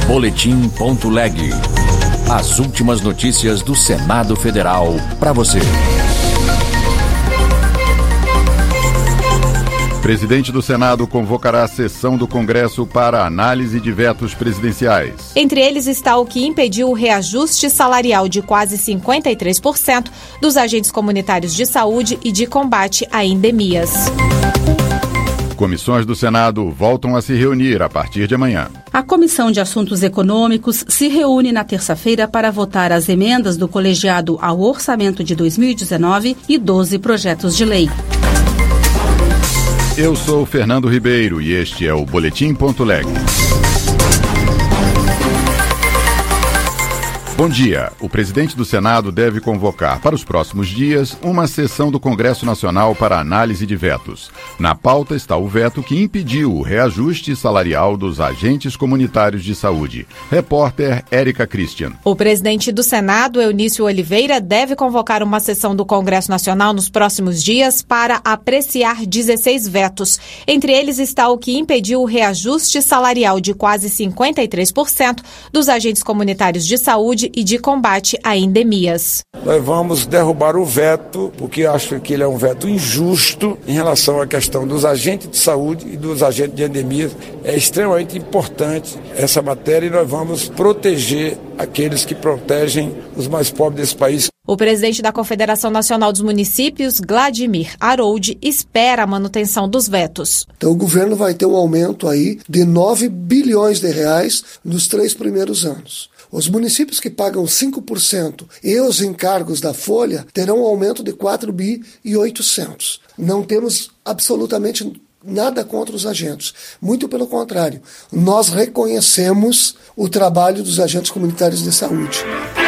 Boletim.leg. As últimas notícias do Senado Federal para você. Presidente do Senado convocará a sessão do Congresso para análise de vetos presidenciais. Entre eles está o que impediu o reajuste salarial de quase 53% dos agentes comunitários de saúde e de combate a endemias. Comissões do Senado voltam a se reunir a partir de amanhã. A Comissão de Assuntos Econômicos se reúne na terça-feira para votar as emendas do colegiado ao orçamento de 2019 e 12 projetos de lei. Eu sou Fernando Ribeiro e este é o Boletim.leg. Bom dia. O presidente do Senado deve convocar para os próximos dias uma sessão do Congresso Nacional para análise de vetos. Na pauta está o veto que impediu o reajuste salarial dos agentes comunitários de saúde. Repórter Érica Christian. O presidente do Senado, Eunício Oliveira, deve convocar uma sessão do Congresso Nacional nos próximos dias para apreciar 16 vetos. Entre eles está o que impediu o reajuste salarial de quase 53% dos agentes comunitários de saúde e de combate a endemias. Nós vamos derrubar o veto, porque acho que ele é um veto injusto em relação à questão dos agentes de saúde e dos agentes de endemias. É extremamente importante essa matéria e nós vamos proteger aqueles que protegem os mais pobres desse país. O presidente da Confederação Nacional dos Municípios, Vladimir Harold, espera a manutenção dos vetos. Então o governo vai ter um aumento aí de 9 bilhões de reais nos 3 primeiros anos. Os municípios que pagam 5% e os encargos da folha terão um aumento de 4 bi e 800. Não temos absolutamente nada contra os agentes. Muito pelo contrário, nós reconhecemos o trabalho dos agentes comunitários de saúde.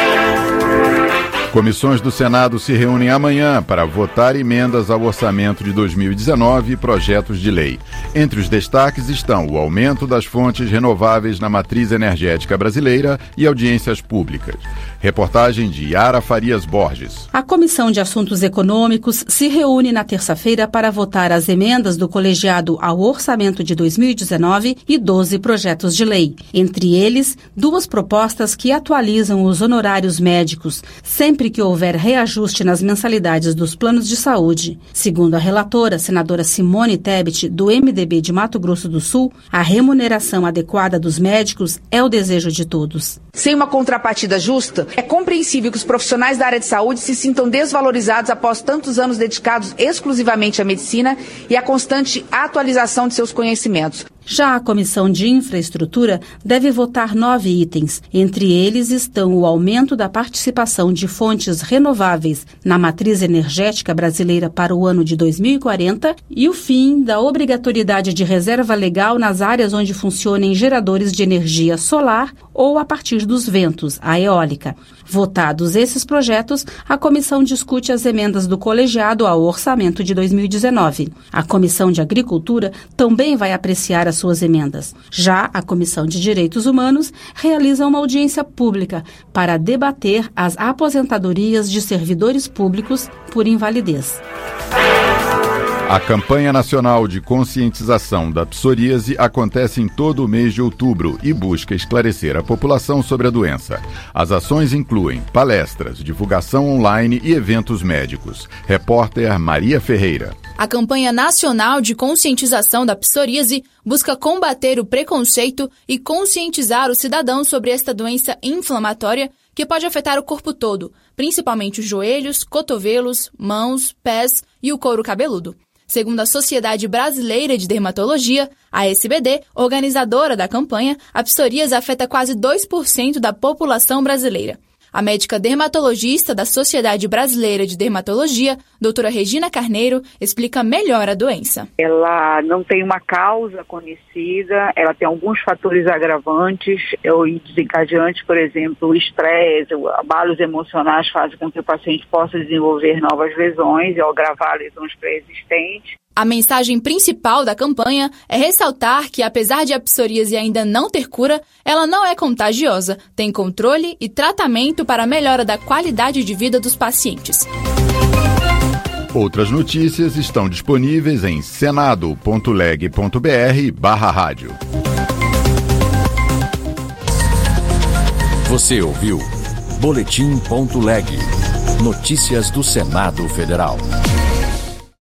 Comissões do Senado se reúnem amanhã para votar emendas ao orçamento de 2019 e projetos de lei. Entre os destaques estão o aumento das fontes renováveis na matriz energética brasileira e audiências públicas. Reportagem de Yara Farias Borges. A Comissão de Assuntos Econômicos se reúne na terça-feira para votar as emendas do colegiado ao orçamento de 2019 e 12 projetos de lei. Entre eles, 2 propostas que atualizam os honorários médicos, sempre que houver reajuste nas mensalidades dos planos de saúde. Segundo a relatora, senadora Simone Tebet, do MDB de Mato Grosso do Sul, a remuneração adequada dos médicos é o desejo de todos. Sem uma contrapartida justa, é compreensível que os profissionais da área de saúde se sintam desvalorizados após tantos anos dedicados exclusivamente à medicina e à constante atualização de seus conhecimentos. Já a Comissão de Infraestrutura deve votar 9 itens. Entre eles estão o aumento da participação de fontes renováveis na matriz energética brasileira para o ano de 2040 e o fim da obrigatoriedade de reserva legal nas áreas onde funcionem geradores de energia solar ou a partir dos ventos, a eólica. Votados esses projetos, a comissão discute as emendas do colegiado ao orçamento de 2019. A Comissão de Agricultura também vai apreciar as suas emendas. Já a Comissão de Direitos Humanos realiza uma audiência pública para debater as aposentadorias de servidores públicos por invalidez. A campanha nacional de conscientização da psoríase acontece em todo o mês de outubro e busca esclarecer a população sobre a doença. As ações incluem palestras, divulgação online e eventos médicos. Repórter Maria Ferreira. A campanha nacional de conscientização da psoríase busca combater o preconceito e conscientizar os cidadãos sobre esta doença inflamatória que pode afetar o corpo todo, principalmente os joelhos, cotovelos, mãos, pés e o couro cabeludo. Segundo a Sociedade Brasileira de Dermatologia, a SBD, organizadora da campanha, a psoríase afeta quase 2% da população brasileira. A médica dermatologista da Sociedade Brasileira de Dermatologia, doutora Regina Carneiro, explica melhor a doença. Ela não tem uma causa conhecida, ela tem alguns fatores agravantes e desencadeantes, por exemplo, o estresse, abalos emocionais fazem com que o paciente possa desenvolver novas lesões ou agravar lesões pré-existentes. A mensagem principal da campanha é ressaltar que, apesar de a psoríase ainda não ter cura, ela não é contagiosa, tem controle e tratamento para a melhora da qualidade de vida dos pacientes. Outras notícias estão disponíveis em senado.leg.br/rádio. Você ouviu Boletim.leg. Notícias do Senado Federal.